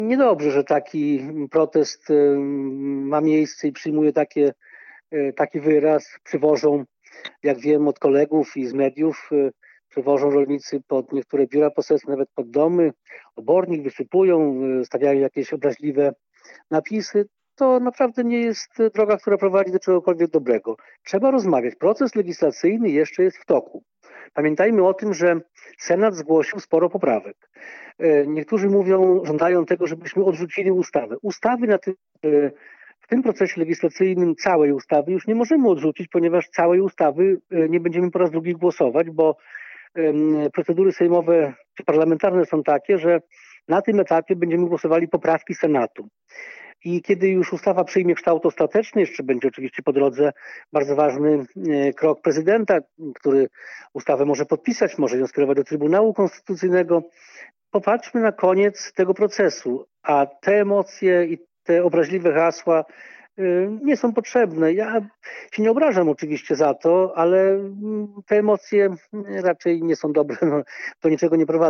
Niedobrze, że taki protest ma miejsce i przyjmuje taki wyraz. Przywożą, jak wiem od kolegów i z mediów, przywożą rolnicy pod niektóre biura poselskie, nawet pod domy, obornik wysypują, stawiają jakieś obraźliwe napisy. To naprawdę nie jest droga, która prowadzi do czegokolwiek dobrego. Trzeba rozmawiać. Proces legislacyjny jeszcze jest w toku. Pamiętajmy o tym, że Senat zgłosił sporo poprawek. Niektórzy żądają tego, żebyśmy odrzucili ustawę. W tym procesie legislacyjnym całej ustawy już nie możemy odrzucić, ponieważ całej ustawy nie będziemy po raz drugi głosować, bo procedury sejmowe czy parlamentarne są takie, że na tym etapie będziemy głosowali poprawki Senatu. I kiedy już ustawa przyjmie kształt ostateczny, jeszcze będzie oczywiście po drodze bardzo ważny krok prezydenta, który ustawę może podpisać, może ją skierować do Trybunału Konstytucyjnego. Popatrzmy na koniec tego procesu, a te emocje i te obraźliwe hasła nie są potrzebne. Ja się nie obrażam oczywiście za to, ale te emocje raczej nie są dobre, do niczego nie prowadzą.